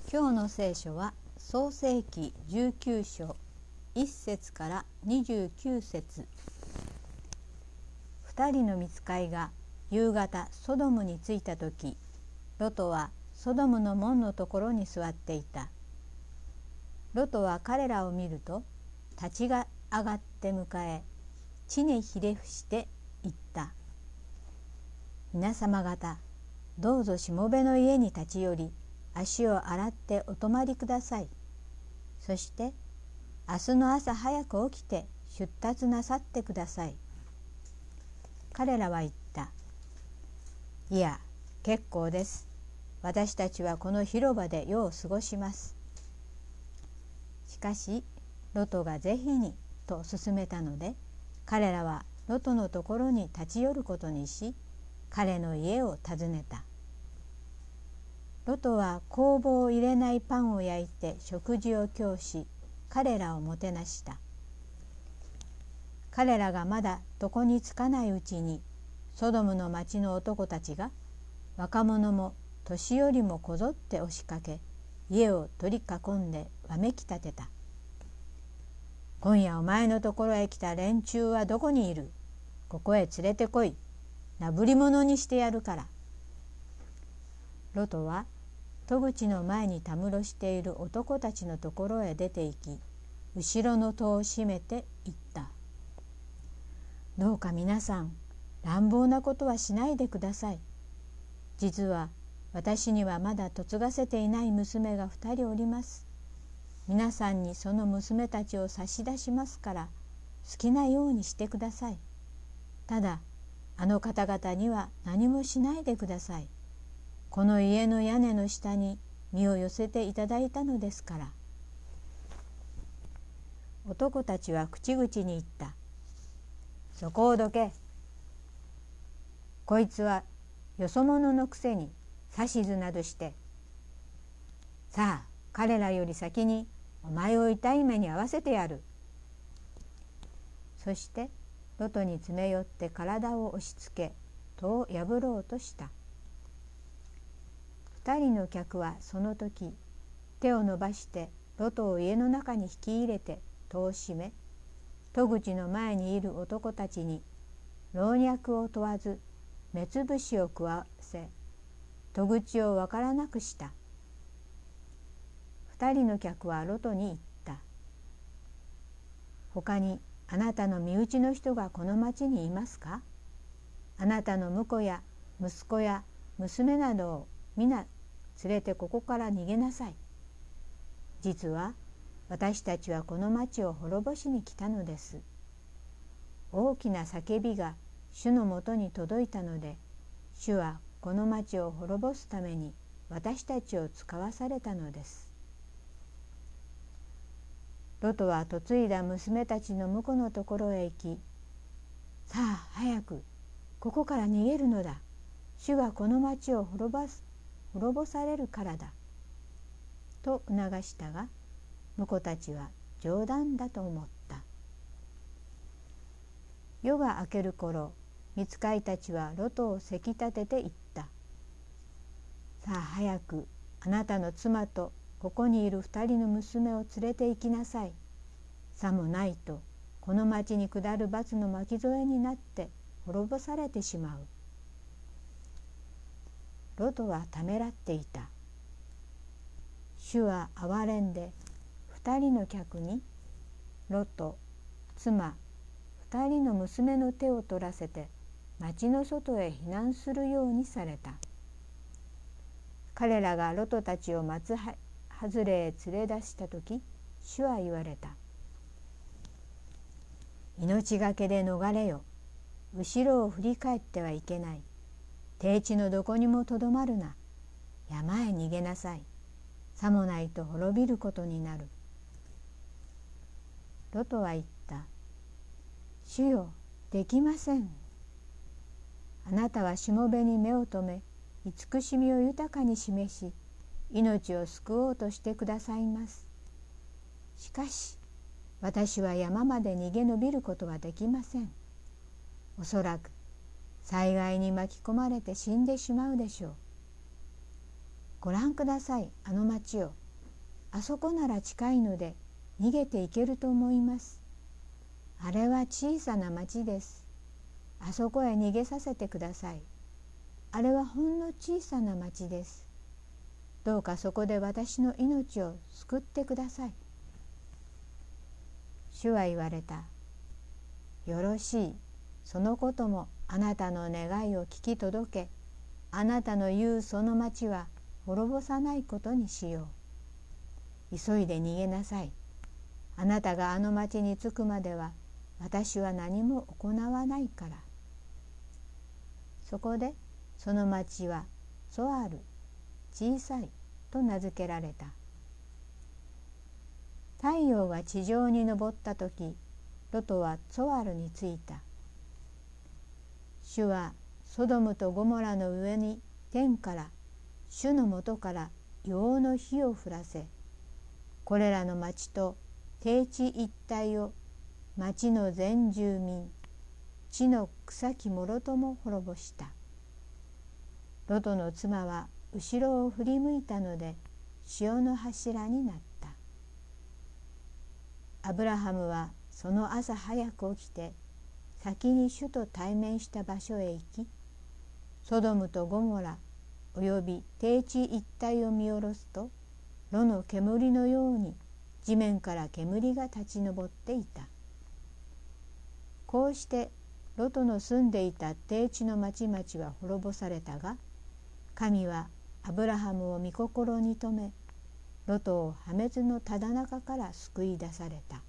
今日の聖書は創世記19章1節から29節。2人の御使いが夕方ソドムに着いた時、ロトはソドムの門のところに座っていた。ロトは彼らを見ると立ちが上がって迎え、地にひれ伏して言った。皆様方、どうぞしもべの家に立ち寄り、足を洗ってお泊まりください。そして明日の朝早く起きて出立なさってください。彼らは言った。いや、結構です。私たちはこの広場で夜を過ごします。しかしロトがぜひにと勧めたので、彼らはロトのところに立ち寄ることにし、彼の家を訪ねた。ロトは酵母を入れないパンを焼いて食事を供し、彼らをもてなした。彼らがまだ床につかないうちに、ソドムの町の男たちが若者も年寄りもこぞって押しかけ、家を取り囲んでわめき立てた。今夜お前のところへ来た連中はどこにいる？ここへ連れてこい。なぶり者にしてやるから。ロトは戸口の前にたむろしている男たちのところへ出て行き、後ろの戸を閉めて言った。どうか皆さん、乱暴なことはしないでください。実は私にはまだ嫁がせていない娘が2人おります。皆さんにその娘たちを差し出しますから、好きなようにしてください。ただ、あの方々には何もしないでください。この家の屋根の下に身を寄せていただいたのですから。男たちは口々に言った。そこをどけ。こいつはよそ者のくせに指図などして。さあ、彼らより先にお前を痛い目に遭わせてやる。そしてロトに詰め寄って体を押し付け、戸を破ろうとした。2人の客はその時、手を伸ばしてロトを家の中に引き入れて戸を閉め、戸口の前にいる男たちに老若を問わず目つぶしを食わせ、戸口をわからなくした。2人の客はロトに言った。他にあなたの身内の人がこの町にいますか？あなたの婿や息子や娘などを皆連れてここから逃げなさい。実は私たちはこの町を滅ぼしに来たのです。大きな叫びが主のもとに届いたので、主はこの町を滅ぼすために私たちを使わされたのです。ロトは嫁いだ娘たちの婿のところへ行き、さあ早くここから逃げるのだ。主がこの町を滅ぼされるからだ。と促したが、婿たちは冗談だと思った。夜が明ける頃、御使いたちはロトをせき立てて言った。さあ早くあなたの妻とここにいる2人の娘を連れて行きなさい。さもないとこの町に下る罰の巻き添えになって滅ぼされてしまう。ロトはためらっていた。主は憐れんで2人の客にロト、妻、2人の娘の手を取らせて町の外へ避難するようにされた。彼らがロトたちを松外れへ連れ出した時、主は言われた。命がけで逃れよ。後ろを振り返ってはいけない。低地のどこにもとどまるな。山へ逃げなさい。さもないと滅びることになる。ロトは言った。主よ、できません。あなたはしもべに目を留め、慈しみを豊かに示し、命を救おうとしてくださいます。しかし、私は山まで逃げ延びることはできません。おそらく災害に巻き込まれて死んでしまうでしょう。 ご覧ください、あの町を。あそこなら近いので逃げていけると思います。あれは小さな町です。あそこへ逃げさせてください。あれはほんの小さな町です。どうかそこで私の命を救ってください。主は言われた。よろしい。そのこともあなたの願いを聞き届け、あなたの言うその町は滅ぼさないことにしよう。急いで逃げなさい。あなたがあの町に着くまでは私は何も行わないから。そこでその町はソアル、小さいと名付けられた。太陽が地上に昇った時、ロトはソアルに着いた。主はソドムとゴモラの上に天から主のもとから硫黄の火を降らせ、これらの町と低地一帯を町の全住民、地の草木もろとも滅ぼした。ロトの妻は後ろを振り向いたので潮の柱になった。アブラハムはその朝早く起きて先に主と対面した場所へ行き、ソドムとゴモラおよび低地一帯を見下ろすと、炉の煙のように地面から煙が立ち上っていた。こうしてロトの住んでいた低地の町々は滅ぼされたが、神はアブラハムを御心に留め、ロトを破滅のただ中から救い出された。